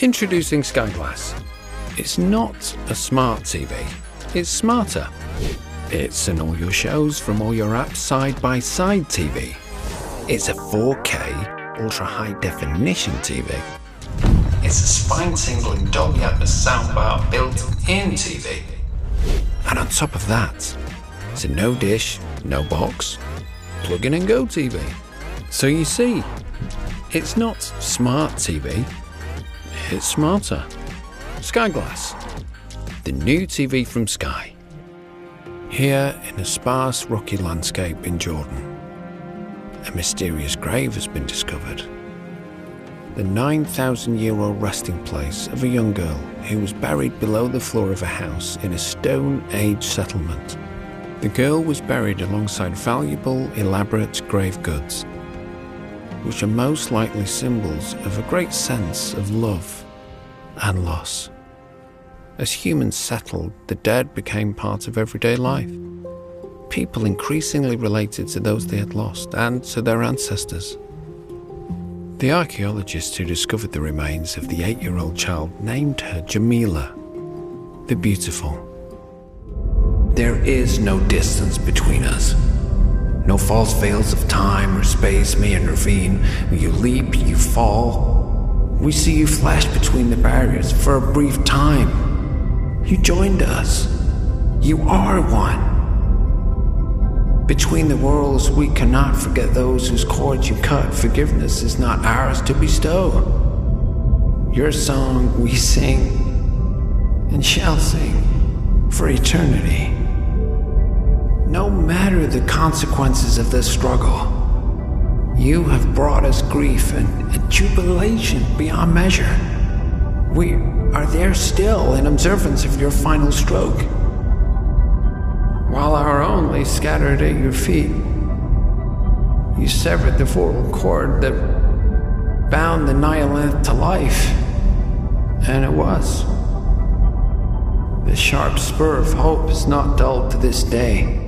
Introducing Skyglass. It's not a smart TV, it's smarter. It's an all your shows from all your apps side-by-side TV. It's a 4K ultra-high definition TV. It's a spine-tingling Dolby Atmos soundbar built-in TV. And on top of that, it's a no dish, no box, plug in and go TV. So you see, it's not smart TV, it's smarter. Skyglass, the new TV from Sky. Here in a sparse rocky landscape in Jordan, a mysterious grave has been discovered. The 9,000-year-old resting place of a young girl who was buried below the floor of a house in a Stone Age settlement. The girl was buried alongside valuable, elaborate grave goods, which are most likely symbols of a great sense of love and loss. As humans settled, the dead became part of everyday life. People increasingly related to those they had lost and to their ancestors. The archaeologists who discovered the remains of the 8-year-old child named her Jamila, the Beautiful. There is no distance between us. No false veils of time or space may intervene. You leap, you fall. We see you flash between the barriers for a brief time. You joined us. You are one. Between the worlds, we cannot forget those whose cords you cut. Forgiveness is not ours to bestow. Your song we sing and shall sing for eternity. No matter the consequences of this struggle, you have brought us grief and a jubilation beyond measure. We are there still in observance of your final stroke, while our own lay scattered at your feet. You severed the vital cord that bound the Nihilanth to life, and it was. The sharp spur of hope is not dulled to this day.